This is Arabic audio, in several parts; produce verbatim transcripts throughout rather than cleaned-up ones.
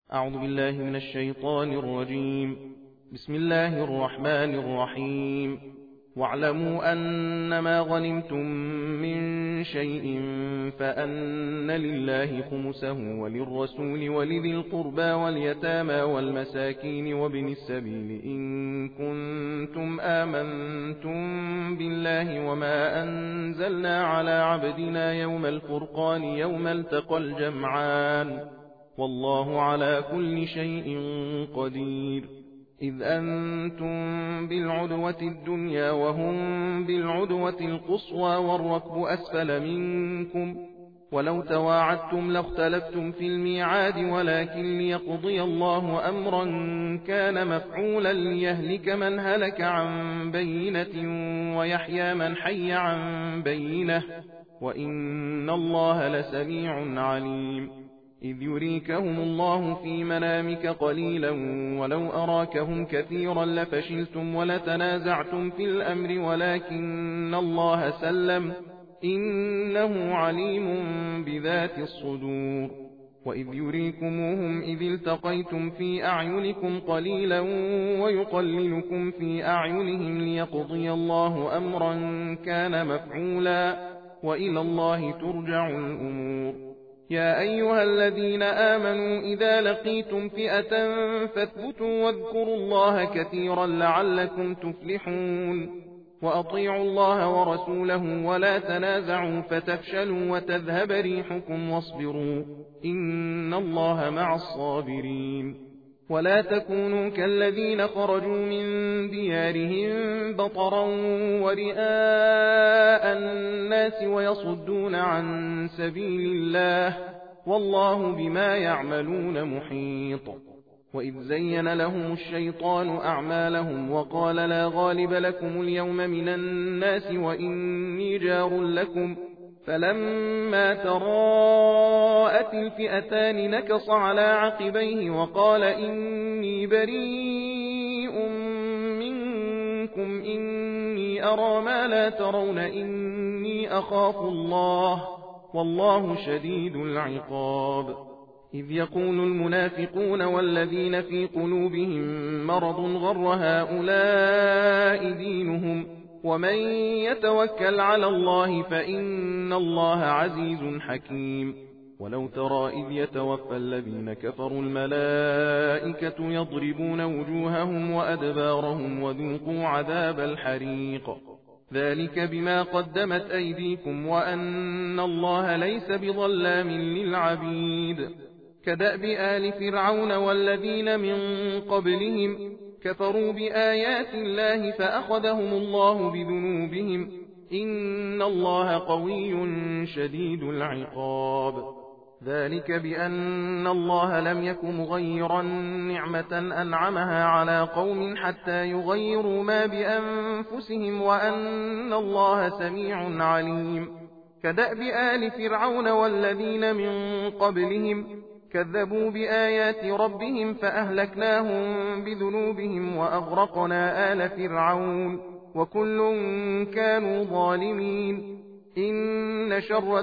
أعوذ بالله من الشيطان الرجيم. بسم الله الرحمن الرحيم. واعلموا أنما غنمتم من شيء فأن لله خمسه وللرسول ولذي القربى واليتامى والمساكين وابن السبيل إن كنتم آمنتم بالله وما أنزلنا على عبدنا يوم الفرقان يوم التقى الجمعان والله على كل شيء قدير. إذ أنتم بالعدوة الدنيا وهم بالعدوة القصوى والركب أسفل منكم ولو تواعدتم لاختلفتم في الميعاد ولكن ليقضي الله أمرا كان مفعولا ليهلك من هلك عن بينة ويحيى من حي عن بينة وإن الله لسميع عليم. إذ يريكهم الله في منامك قليلا ولو أراكهم كثيرا لفشلتم ولتنازعتم في الأمر ولكن الله سلم إنه عليم بذات الصدور. وإذ يريكموهم إذ التقيتم في أعينكم قليلا ويقللكم في أعينهم ليقضي الله أمرا كان مفعولا وإلى الله ترجع الأمور. يا أيها الذين آمنوا إذا لقيتم فئة فاثبتوا واذكروا الله كثيرا لعلكم تفلحون. وأطيعوا الله ورسوله ولا تنازعوا فتفشلوا وتذهب ريحكم واصبروا إن الله مع الصابرين. ولا تكونوا كالذين خرجوا من ديارهم بطرا ورئاء الناس ويصدون عن سبيل الله والله بما يعملون محيط. وإذ زين لهم الشيطان أعمالهم وقال لا غالب لكم اليوم من الناس وإني جار لكم فلما تراءت الفئتان نكص على عقبيه وقال إني بريء منكم إني أرى ما لا ترون إني أخاف الله والله شديد العقاب. إذ يقول المنافقون والذين في قلوبهم مرض غر هؤلاء دينهم ومن يتوكل على الله فإن الله عزيز حكيم. ولو ترى إذ يتوفى الذين كفروا الملائكة يضربون وجوههم وأدبارهم وذوقوا عذاب الحريق ذلك بما قدمت أيديكم وأن الله ليس بظلام للعبيد. كدأب آل فرعون والذين من قبلهم كفروا بآيات الله فأخذهم الله بذنوبهم إن الله قوي شديد العقاب. ذلك بأن الله لم يك مغيرا نعمة أنعمها على قوم حتى يغيروا ما بأنفسهم وأن الله سميع عليم. كدأب آل فرعون والذين من قبلهم كذبوا بآيات ربهم فأهلكناهم بذنوبهم وأغرقنا آل فرعون وكل كانوا ظالمين. إن شر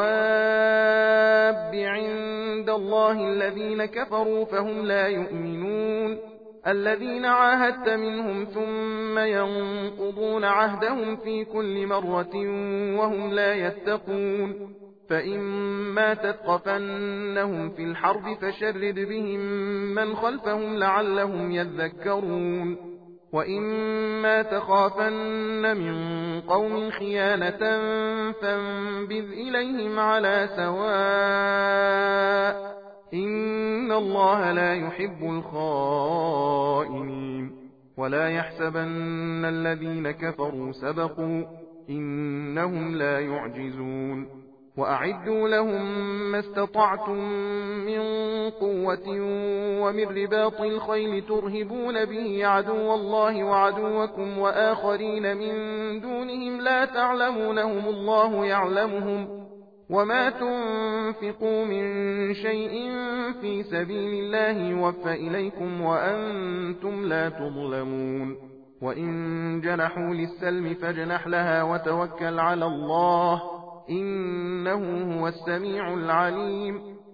الدواب عند الله الذين كفروا فهم لا يؤمنون. الذين عاهدت منهم ثم ينقضون عهدهم في كل مرة وهم لا يتقون. فإما تثقفنهم في الحرب فشرد بهم من خلفهم لعلهم يذكرون. وإما تخافن من قوم خيانة فانبذ إليهم على سواء إن الله لا يحب الخائنين. ولا يحسبن الذين كفروا سبقوا إنهم لا يعجزون. وأعدوا لهم ما استطعتم من قوة ومن رباط الخيل ترهبون به عدو الله وعدوكم وآخرين من دونهم لا تعلمونهم الله يعلمهم. وما تنفقوا من شيء في سبيل الله يوفى إليكم وأنتم لا تظلمون. وإن جنحوا للسلم فاجنح لها وتوكل على الله إنه هو السميع العليم.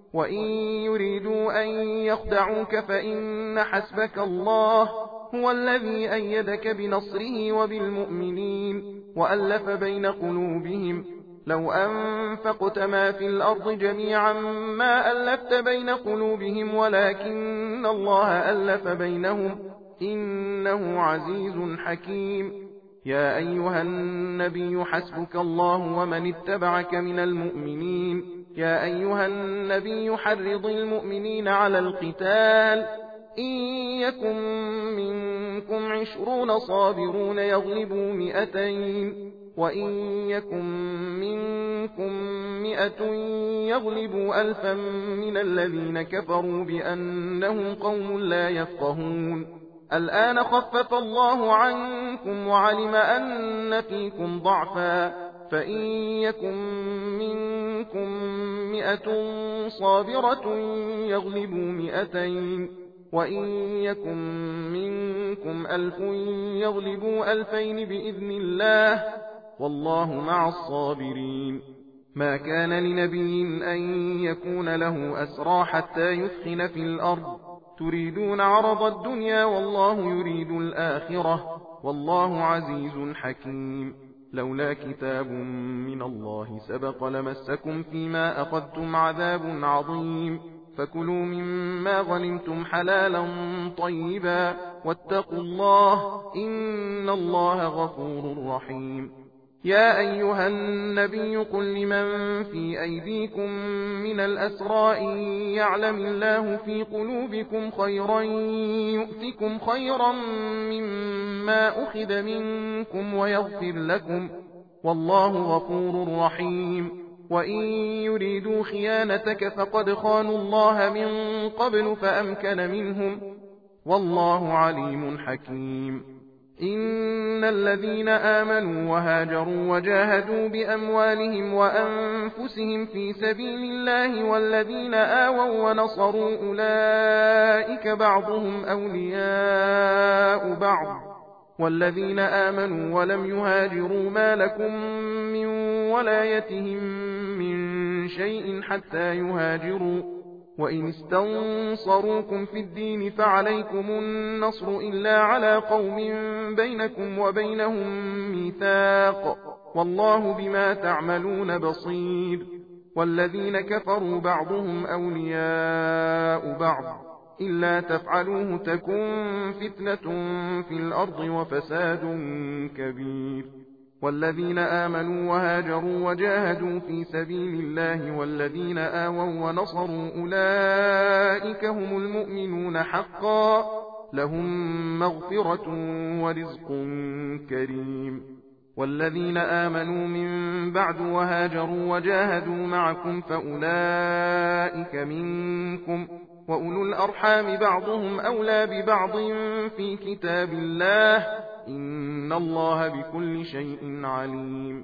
وإن يريدوا أن يخدعوك فإن حسبك الله هو الذي أيدك بنصره وبالمؤمنين وألف بين قلوبهم لو أنفقت ما في الأرض جميعا ما ألفت بين قلوبهم ولكن الله ألف بينهم إنه عزيز حكيم. يا أيها النبي حسبك الله ومن اتبعك من المؤمنين. يا أيها النبي حرض المؤمنين على القتال إن يكن منكم عشرون صابرون يغلبوا مئتين وإن يكن منكم مئة يغلبوا ألفا من الذين كفروا بأنهم قوم لا يفقهون. الآن خفف الله عنكم وعلم أن فيكم ضعفا فإن يكن منكم مئة صابرة يغلبوا مئتين وإن يكن منكم ألف يغلبوا ألفين بإذن الله والله مع الصابرين. ما كان لنبي أن يكون له أسرى حتى يثخن في الأرض تريدون عرض الدنيا والله يريد الآخرة والله عزيز حكيم. لولا كتاب من الله سبق لمسكم فيما أخذتم عذاب عظيم فكلوا مما غنمتم حلالا طيبا واتقوا الله إن الله غفور رحيم. يا أيها النبي قل لمن في أيديكم من الأسرى إن يعلم الله في قلوبكم خيرا يؤتكم خيرا مما أخذ منكم ويغفر لكم والله غفور رحيم. وإن يريدوا خيانتك فقد خانوا الله من قبل فأمكن منهم والله عليم حكيم. إن الذين آمنوا وهاجروا وجاهدوا بأموالهم وأنفسهم في سبيل الله والذين آووا ونصروا أولئك بعضهم أولياء بعض والذين آمنوا ولم يهاجروا ما لكم من ولايتهم من شيء حتى يهاجروا وإن استنصروكم في الدين فعليكم النصر إلا على قوم بينكم وبينهم ميثاق والله بما تعملون بصير. والذين كفروا بعضهم أولياء بعض إلا تفعلوه تكن فتنة في الأرض وفساد كبير. والذين آمنوا وهاجروا وجاهدوا في سبيل الله والذين آووا ونصروا أولئك هم المؤمنون حقا لهم مغفرة ورزق كريم. والذين آمنوا من بعد وهاجروا وجاهدوا معكم فأولئك منكم وأولو الأرحام بعضهم أولى ببعض في كتاب الله إن الله بكل شيء عليم.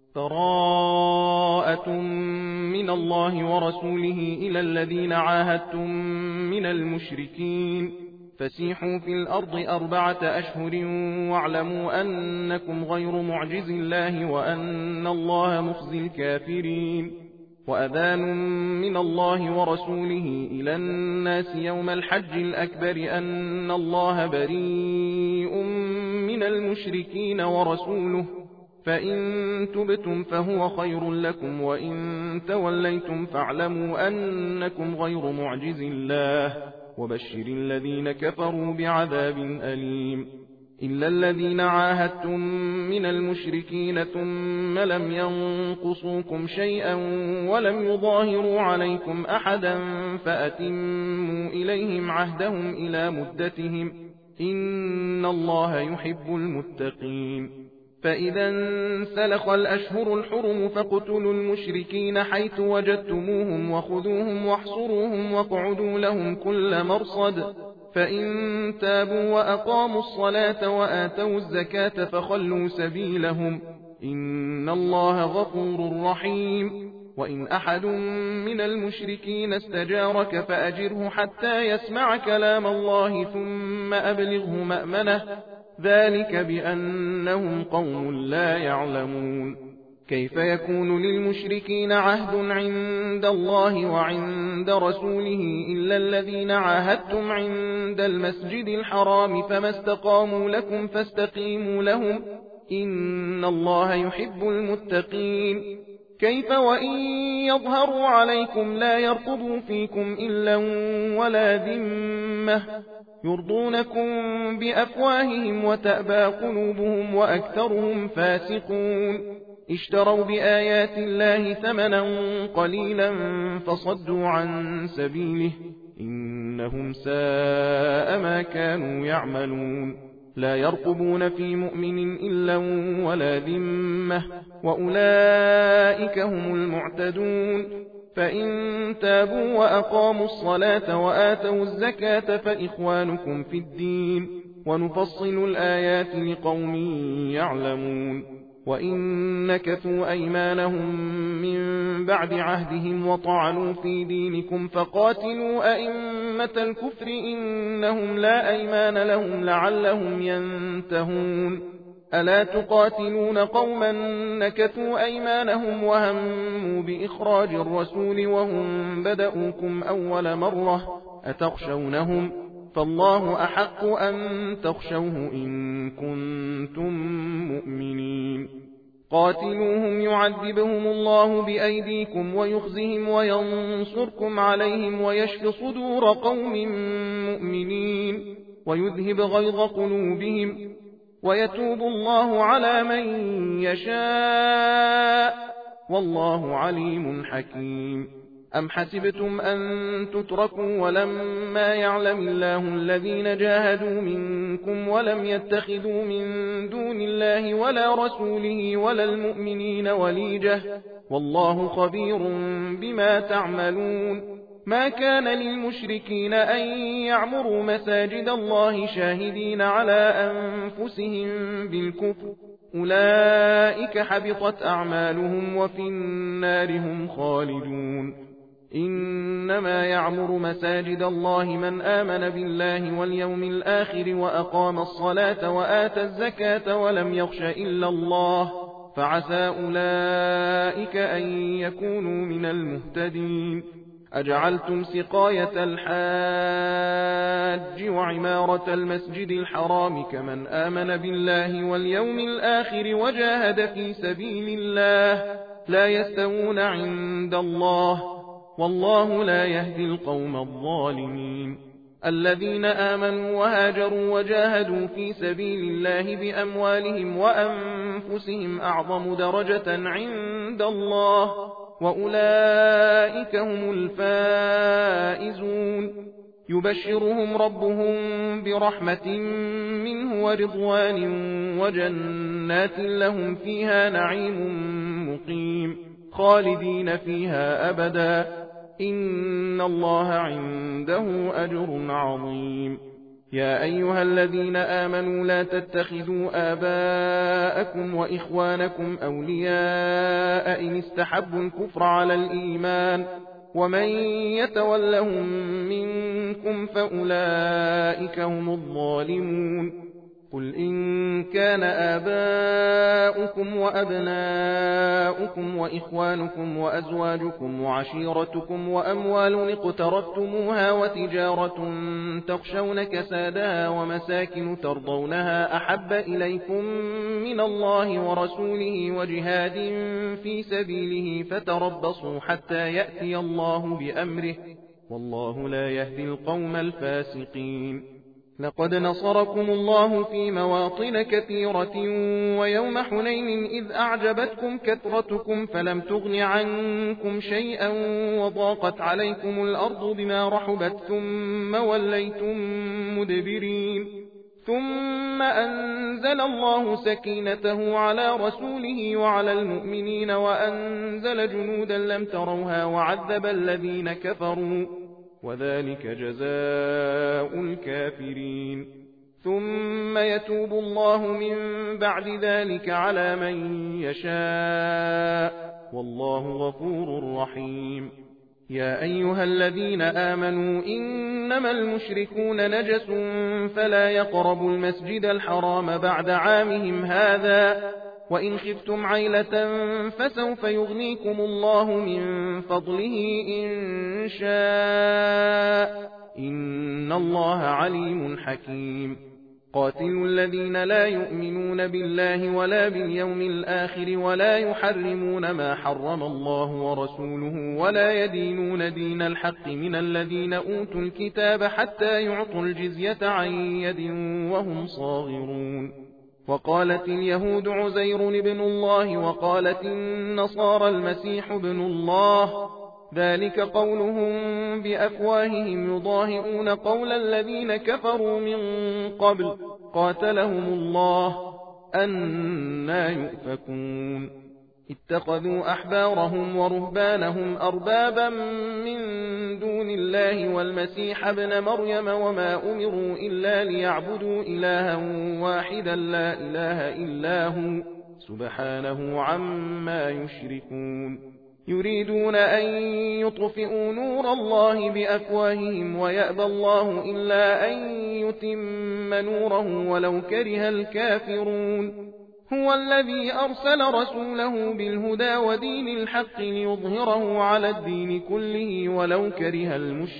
براءة من الله ورسوله إلى الذين عاهدتم من المشركين فسيحوا في الأرض أربعة أشهر واعلموا أنكم غير معجز الله وأن الله مخزي الكافرين. وأذان من الله ورسوله إلى الناس يوم الحج الأكبر أن الله بريء من المشركين ورسوله فإن تبتم فهو خير لكم وإن توليتم فاعلموا أنكم غير معجز الله وبشر الذين كفروا بعذاب أليم. إلا الذين عاهدتم من المشركين ثم لم ينقصوكم شيئا ولم يظاهروا عليكم أحدا فأتموا إليهم عهدهم إلى مدتهم إن الله يحب المتقين. فإذا انسلخ الأشهر الحرم فاقتلوا المشركين حيث وجدتموهم وخذوهم واحصروهم واقعدوا لهم كل مرصد فإن تابوا وأقاموا الصلاة وآتوا الزكاة فخلوا سبيلهم إن الله غفور رحيم. وإن أحد من المشركين استجارك فأجره حتى يسمع كلام الله ثم أبلغه مأمنه ذلك بأنهم قوم لا يعلمون. كيف يكون للمشركين عهد عند الله وعند رسوله إلا الذين عاهدتم عند المسجد الحرام فما استقاموا لكم فاستقيموا لهم إن الله يحب المتقين كيف وإن يظهروا عليكم لا يرقبوا فيكم إلا ولا ذمة يرضونكم بأفواههم وتأبى قلوبهم وأكثرهم فاسقون اشتروا بآيات الله ثمنا قليلا فصدوا عن سبيله إنهم ساء ما كانوا يعملون لا يرقبون في مؤمن إلا ولا ذمة وأولئك هم المعتدون فإن تابوا وأقاموا الصلاة وآتوا الزكاة فإخوانكم في الدين ونفصل الآيات لقوم يعلمون وإن نكثوا أيمانهم من بعد عهدهم وطعنوا في دينكم فقاتلوا أئمة الكفر إنهم لا أيمان لهم لعلهم ينتهون ألا تقاتلون قوما نكثوا أيمانهم وهموا بإخراج الرسول وهم بدأوكم أول مرة أتخشونهم فالله أحق أن تخشوه إن كنتم مؤمنين قاتلوهم يعذبهم الله بأيديكم ويخزهم وينصركم عليهم ويشف صدور قوم مؤمنين ويذهب غيظ قلوبهم ويتوب الله على من يشاء والله عليم حكيم أم حسبتم أن تتركوا ولما يعلم الله الذين جاهدوا منكم ولم يتخذوا من دون الله ولا رسوله ولا المؤمنين وليجة والله خبير بما تعملون ما كان للمشركين أن يعمروا مساجد الله شاهدين على أنفسهم بالكفر أولئك حبطت أعمالهم وفي النار هم خالدون إنما يعمر مساجد الله من آمن بالله واليوم الآخر وأقام الصلاة وآتى الزكاة ولم يخش إلا الله فعسى أولئك أن يكونوا من المهتدين أجعلتم سقاية الحاج وعمارة المسجد الحرام كمن آمن بالله واليوم الآخر وجاهد في سبيل الله لا يستوون عند الله والله لا يهدي القوم الظالمين الذين آمنوا وهاجروا وجاهدوا في سبيل الله بأموالهم وأنفسهم أعظم درجة عند الله وأولئك هم الفائزون يبشرهم ربهم برحمة منه ورضوان وجنات لهم فيها نعيم مقيم خالدين فيها أبدا إن الله عنده أجر عظيم يا أيها الذين آمنوا لا تتخذوا آباءكم وإخوانكم أولياء إن استحبوا الكفر على الإيمان ومن يتولهم منكم فأولئك هم الظالمون قل إن كان آباؤكم وأبناؤكم وإخوانكم وأزواجكم وعشيرتكم وأموال اقترفتموها وتجارة تخشون كسادها ومساكن ترضونها أحب إليكم من الله ورسوله وجهاد في سبيله فتربصوا حتى يأتي الله بأمره والله لا يهدي القوم الفاسقين لقد نصركم الله في مواطن كثيرة ويوم حنين إذ أعجبتكم كثرتكم فلم تغن عنكم شيئا وضاقت عليكم الأرض بما رحبت ثم وليتم مدبرين ثم أنزل الله سكينته على رسوله وعلى المؤمنين وأنزل جنودا لم تروها وعذب الذين كفروا وذلك جزاء الكافرين ثم يتوب الله من بعد ذلك على من يشاء والله غفور رحيم يا أيها الذين آمنوا إنما المشركون نجس فلا يقربوا المسجد الحرام بعد عامهم هذا وإن خفتم عيلة فسوف يغنيكم الله من فضله إن شاء إن الله عليم حكيم قاتلوا الذين لا يؤمنون بالله ولا باليوم الآخر ولا يحرمون ما حرم الله ورسوله ولا يدينون دين الحق من الذين أوتوا الكتاب حتى يعطوا الجزية عن يد وهم صاغرون وقالت اليهود عزير ابن الله وقالت النصارى المسيح ابن الله ذلك قولهم بأفواههم يضاهئون قول الذين كفروا من قبل قاتلهم الله أنى يؤفكون اتخذوا أحبارهم ورهبانهم أربابا من دون الله والمسيح ابن مريم وما أمروا إلا ليعبدوا إلها واحدا لا إله إلا هو سبحانه عما يشركون يريدون أن يطفئوا نور الله بأفواههم ويأبى الله إلا أن يتم نوره ولو كره الكافرون هو الذي أرسل رسوله بالهدى ودين الحق ليظهره على الدين كله ولو كره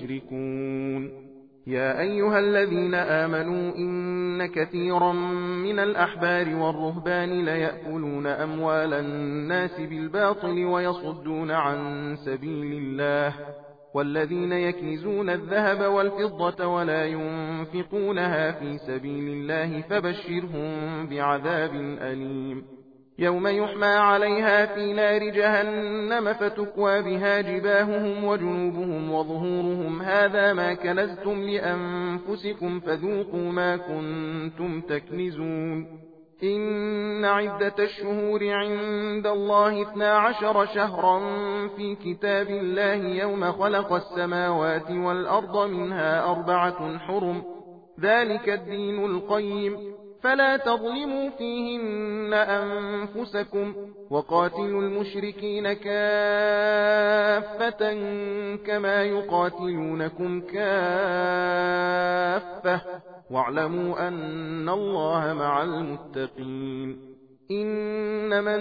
المشركون يا أيها الذين آمنوا إن كثيرا من الأحبار والرهبان ليأكلون أموال الناس بالباطل ويصدون عن سبيل الله والذين يكنزون الذهب والفضة ولا ينفقونها في سبيل الله فبشرهم بعذاب أليم يوم يحمى عليها في نار جهنم فتكوى بها جباههم وجنوبهم وظهورهم هذا ما كنزتم لأنفسكم فذوقوا ما كنتم تكنزون إن عدة الشهور عند الله اثنا عشر شهرا في كتاب الله يوم خلق السماوات والأرض منها أربعة حرم ذلك الدين القيم فلا تظلموا فيهن أنفسكم وقاتلوا المشركين كافة كما يقاتلونكم كافة واعلموا أن الله مع المتقين إنما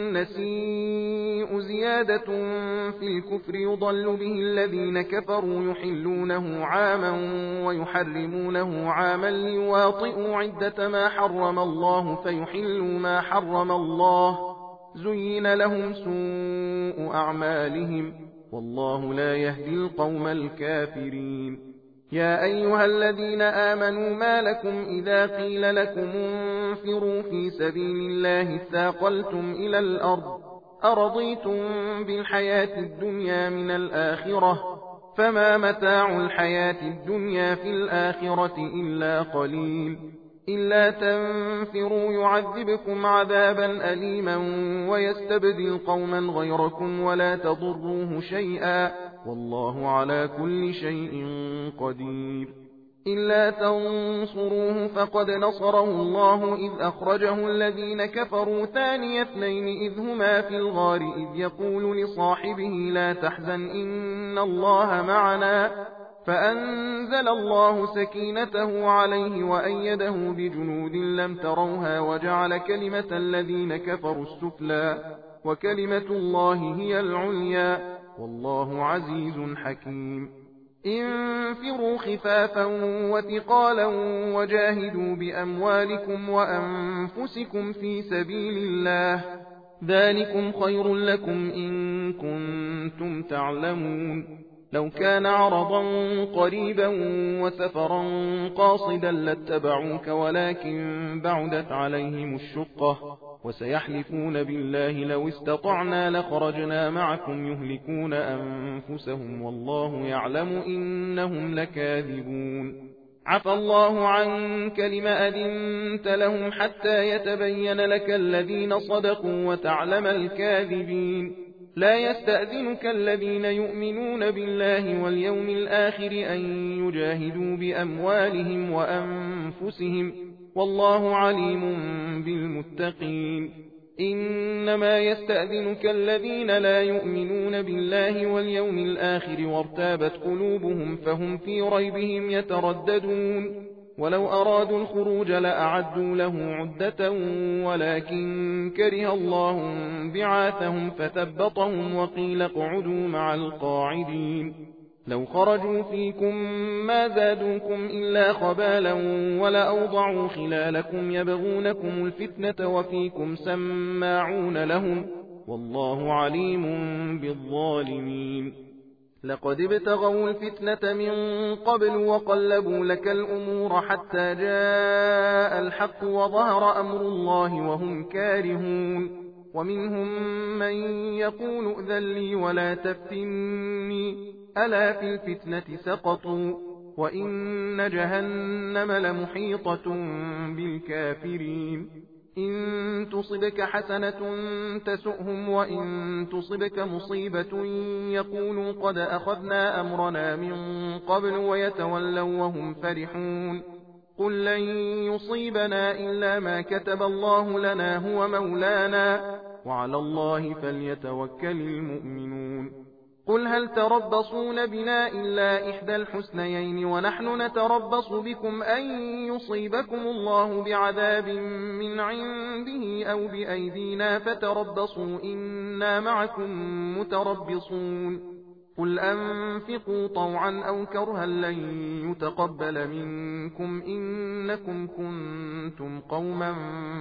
النسيء زيادة في الكفر يضل به الذين كفروا يحلونه عاما ويحرمونه عاما ليواطئوا عدة ما حرم الله فيحلوا ما حرم الله زين لهم سوء أعمالهم والله لا يهدي القوم الكافرين يا أيها الذين آمنوا ما لكم إذا قيل لكم انفروا في سبيل الله اثاقلتم إلى الأرض أرضيتم بالحياة الدنيا من الآخرة فما متاع الحياة الدنيا في الآخرة إلا قليل إلا تنفروا يعذبكم عذابا أليما ويستبدل قوما غيركم ولا تضروه شيئا والله على كل شيء قدير إلا تنصروه فقد نصره الله إذ أخرجه الذين كفروا ثاني اثنين إذ هما في الغار إذ يقول لصاحبه لا تحزن إن الله معنا فأنزل الله سكينته عليه وأيده بجنود لم تروها وجعل كلمة الذين كفروا السفلى وكلمة الله هي العليا والله عزيز حكيم انفروا خفافا وثقالا وجاهدوا بأموالكم وأنفسكم في سبيل الله ذلكم خير لكم إن كنتم تعلمون لو كان عرضا قريبا وسفرا قاصدا لاتبعوك ولكن بعدت عليهم الشقة وسيحلفون بالله لو استطعنا لخرجنا معكم يهلكون أنفسهم والله يعلم إنهم لكاذبون عفى الله عنك لم أذنت لهم حتى يتبين لك الذين صدقوا وتعلم الكاذبين لا يستأذنك الذين يؤمنون بالله واليوم الآخر أن يجاهدوا بأموالهم وأنفسهم والله عليم بالمتقين إنما يستأذنك الذين لا يؤمنون بالله واليوم الآخر وارتابت قلوبهم فهم في ريبهم يترددون ولو أرادوا الخروج لأعدوا له عدة ولكن كره الله بعاثهم فثبطهم وقيل اقعدوا مع القاعدين لو خرجوا فيكم ما زادوكم إلا خبالا ولأوضعوا خلالكم يبغونكم الفتنة وفيكم سماعون لهم والله عليم بالظالمين لقد ابتغوا الفتنة من قبل وقلبوا لك الأمور حتى جاء الحق وظهر أمر الله وهم كارهون ومنهم من يقول ائذن لي ولا تفتني ألا في الفتنة سقطوا وإن جهنم لمحيطة بالكافرين إن تصبك حسنة تسؤهم وإن تصبك مصيبة يقولوا قد أخذنا أمرنا من قبل ويتولوا وهم فرحون قل لن يصيبنا إلا ما كتب الله لنا هو مولانا وعلى الله فليتوكل المؤمنون قل هل تربصون بنا إلا إحدى الحسنيين ونحن نتربص بكم أن يصيبكم الله بعذاب من عنده أو بأيدينا فتربصوا إنا معكم متربصون قل أنفقوا طوعا أو كرها لن يتقبل منكم إنكم كنتم قوما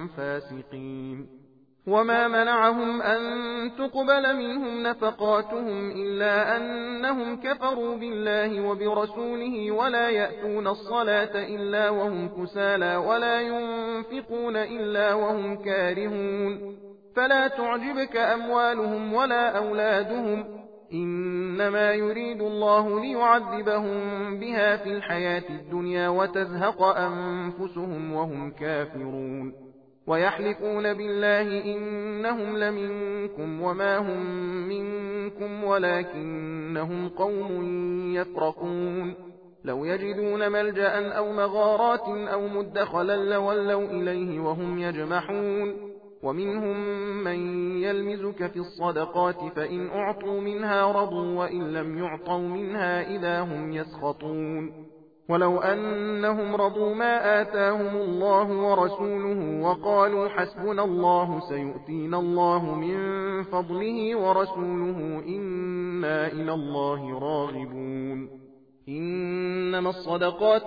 فاسقين وما منعهم أن تقبل منهم نفقاتهم إلا أنهم كفروا بالله وبرسوله ولا يأتون الصلاة إلا وهم كسالى ولا ينفقون إلا وهم كارهون فلا تعجبك أموالهم ولا أولادهم إنما يريد الله ليعذبهم بها في الحياة الدنيا وتزهق أنفسهم وهم كافرون ويحلفون بالله إنهم لمنكم وما هم منكم ولكنهم قوم يفرقون لو يجدون ملجأ أو مغارات أو مدخلا لولوا إليه وهم يجمحون ومنهم من يلمزك في الصدقات فإن أعطوا منها رضوا وإن لم يعطوا منها إذا هم يسخطون ولو أنهم رضوا ما آتاهم الله ورسوله وقالوا حسبنا الله سيؤتينا الله من فضله ورسوله إنا إلى الله راغبون إنما الصدقات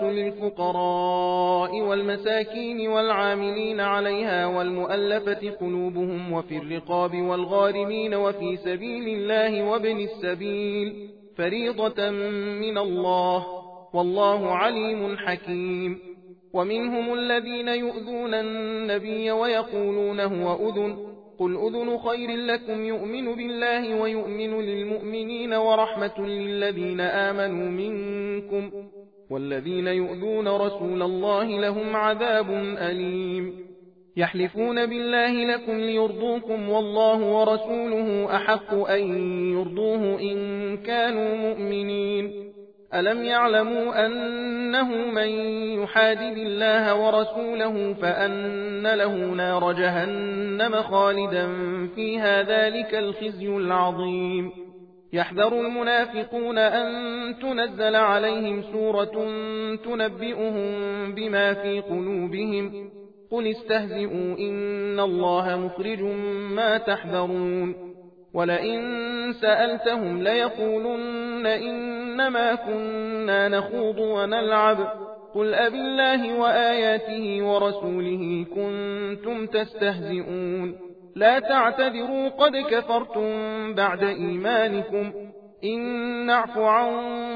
للفقراء والمساكين والعاملين عليها والمؤلفة قلوبهم وفي الرقاب والغارمين وفي سبيل الله وابن السبيل فريضة من الله والله عليم حكيم ومنهم الذين يؤذون النبي ويقولون هو أذن قل أذن خير لكم يؤمن بالله ويؤمن للمؤمنين ورحمة للذين آمنوا منكم والذين يؤذون رسول الله لهم عذاب أليم يحلفون بالله لكم ليرضوكم والله ورسوله أحق أن يرضوه إن كانوا مؤمنين ألم يعلموا أنه من يحادد الله ورسوله فأن له نار جهنم خالدا فيها ذلك الخزي العظيم يحذر المنافقون أن تنزل عليهم سورة تنبئهم بما في قلوبهم قل استهزئوا إن الله مخرج ما تحذرون ولئن سألتهم ليقولن إنما كنا نخوض ونلعب قل أبالله وآياته ورسوله كنتم تستهزئون لا تعتذروا قد كفرتم بعد إيمانكم إن نعف عن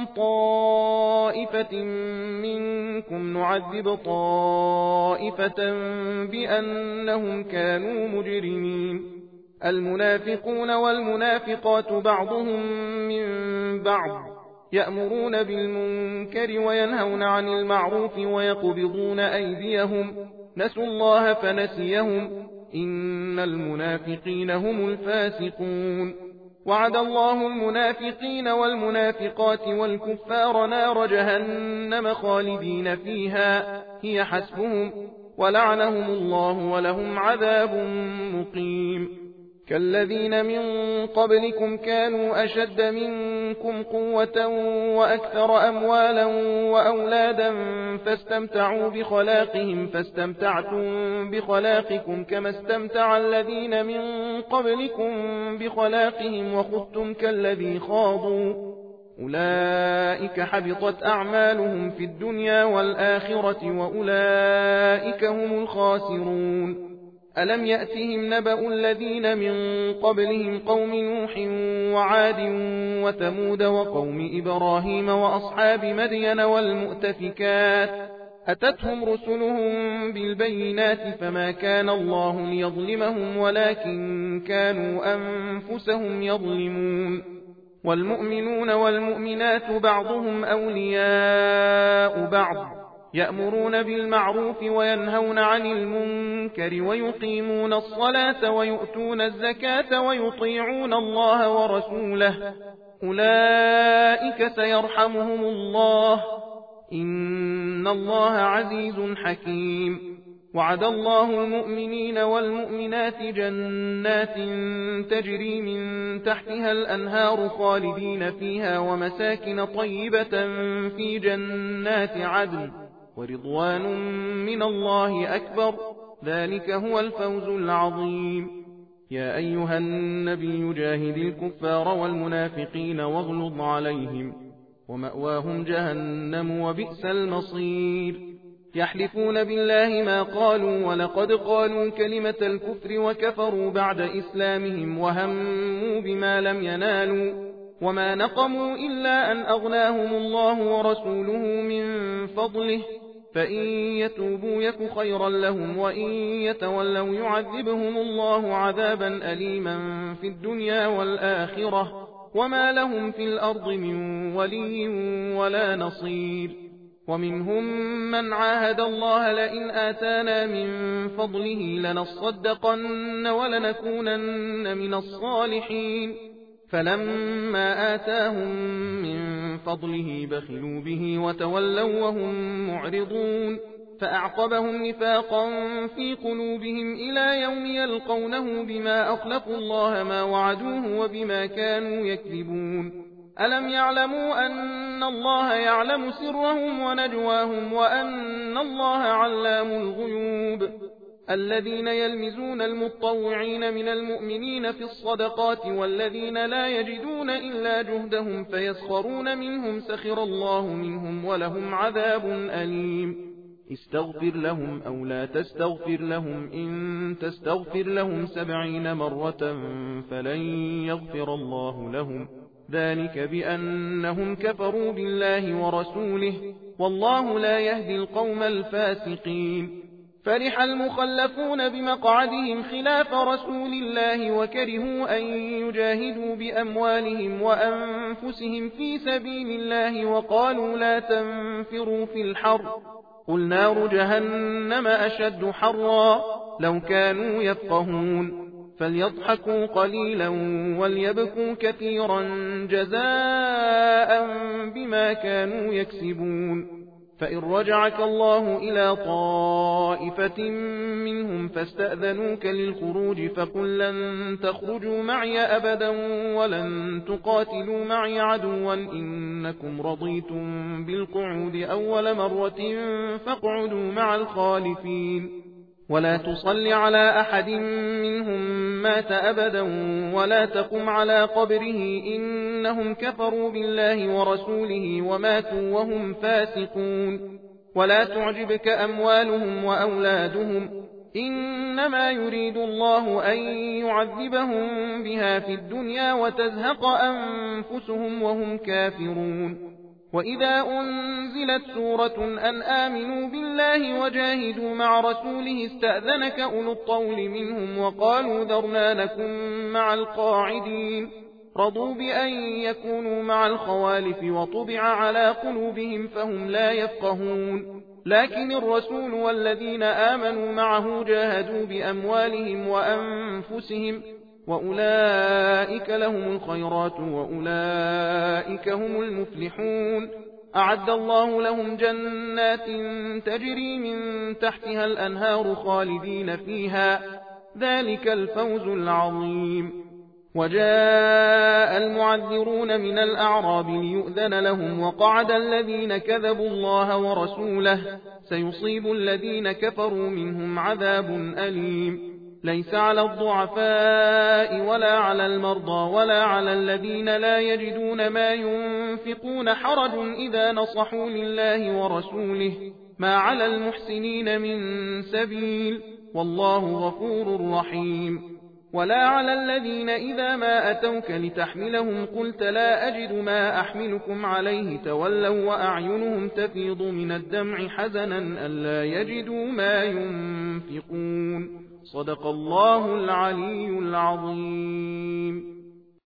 طائفة منكم نعذب طائفة بأنهم كانوا مجرمين المنافقون والمنافقات بعضهم من بعض يأمرون بالمنكر وينهون عن المعروف ويقبضون أيديهم نسوا الله فنسيهم إن المنافقين هم الفاسقون وعد الله المنافقين والمنافقات والكفار نار جهنم خالدين فيها هي حسبهم ولعنهم الله ولهم عذاب مقيم كالذين من قبلكم كانوا أشد منكم قوة وأكثر أموالا وأولادا فاستمتعوا بخلاقهم فاستمتعتم بخلاقكم كما استمتع الذين من قبلكم بخلاقهم وخذتم كالذي خاضوا أولئك حبطت أعمالهم في الدنيا والآخرة وأولئك هم الخاسرون. ألم يأتهم نبأ الذين من قبلهم قوم نوح وعاد وثمود وقوم إبراهيم وأصحاب مدين والمؤتفكات أتتهم رسلهم بالبينات فما كان الله ليظلمهم ولكن كانوا أنفسهم يظلمون. والمؤمنون والمؤمنات بعضهم أولياء بعض يأمرون بالمعروف وينهون عن المنكر ويقيمون الصلاة ويؤتون الزكاة ويطيعون الله ورسوله أولئك سيرحمهم الله إن الله عزيز حكيم. وعد الله المؤمنين والمؤمنات جنات تجري من تحتها الأنهار خالدين فيها ومساكن طيبة في جنات عدن ورضوان من الله أكبر ذلك هو الفوز العظيم. يا أيها النبي جاهد الكفار والمنافقين واغلظ عليهم ومأواهم جهنم وبئس المصير. يحلفون بالله ما قالوا ولقد قالوا كلمة الكفر وكفروا بعد إسلامهم وهموا بما لم ينالوا وما نقموا إلا أن أغناهم الله ورسوله من فضله فإن يتوبوا يك خيرا لهم وإن يتولوا يعذبهم الله عذابا أليما في الدنيا والآخرة وما لهم في الأرض من ولي ولا نصير. ومنهم من عاهد الله لئن آتانا من فضله لنصدقن ولنكونن من الصالحين فلما آتاهم من فضله بخلوا به وتولوا وهم معرضون فأعقبهم نفاقا في قلوبهم إلى يوم يلقونه بما أخلفوا الله ما وعدوه وبما كانوا يكذبون. ألم يعلموا أن الله يعلم سرهم ونجواهم وأن الله علام الغيوب. الذين يلمزون المطوعين من المؤمنين في الصدقات والذين لا يجدون إلا جهدهم فيسخرون منهم سخر الله منهم ولهم عذاب أليم. استغفر لهم أو لا تستغفر لهم إن تستغفر لهم سبعين مرة فلن يغفر الله لهم ذلك بأنهم كفروا بالله ورسوله والله لا يهدي القوم الفاسقين. فرح المخلفون بمقعدهم خلاف رسول الله وكرهوا أن يجاهدوا بأموالهم وأنفسهم في سبيل الله وقالوا لا تنفروا في الحر قل نار جهنم أشد حرا لو كانوا يفقهون. فليضحكوا قليلا وليبكوا كثيرا جزاء بما كانوا يكسبون. فإن رجعك الله إلى طائفة منهم فاستأذنوك للخروج فقل لن تخرجوا معي أبدا ولن تقاتلوا معي عدوا إنكم رضيتم بالقعود أول مرة فاقعدوا مع الخالفين. ولا تصل على أحد منهم مات أبدا ولا تقم على قبره إنهم كفروا بالله ورسوله وماتوا وهم فاسقون. ولا تعجبك أموالهم وأولادهم إنما يريد الله أن يعذبهم بها في الدنيا وتزهق أنفسهم وهم كافرون. وإذا أنزلت سورة أن آمنوا بالله وجاهدوا مع رسوله استأذنك أولو الطول منهم وقالوا ذرنا نكن مع القاعدين رضوا بأن يكونوا مع الخوالف وطبع على قلوبهم فهم لا يفقهون. لكن الرسول والذين آمنوا معه جاهدوا بأموالهم وأنفسهم وأولئك لهم الخيرات وأولئك هم المفلحون. أعد الله لهم جنات تجري من تحتها الأنهار خالدين فيها ذلك الفوز العظيم. وجاء المعذرون من الأعراب ليؤذن لهم وقعد الذين كذبوا الله ورسوله سيصيب الذين كفروا منهم عذاب أليم. ليس على الضعفاء ولا على المرضى ولا على الذين لا يجدون ما ينفقون حرج إذا نصحوا لله ورسوله ما على المحسنين من سبيل والله غفور رحيم. ولا على الذين إذا ما أتوك لتحملهم قلت لا أجد ما أحملكم عليه تولوا وأعينهم تفيض من الدمع حزنا ألا يجدوا ما ينفقون. صدق الله العلي العظيم.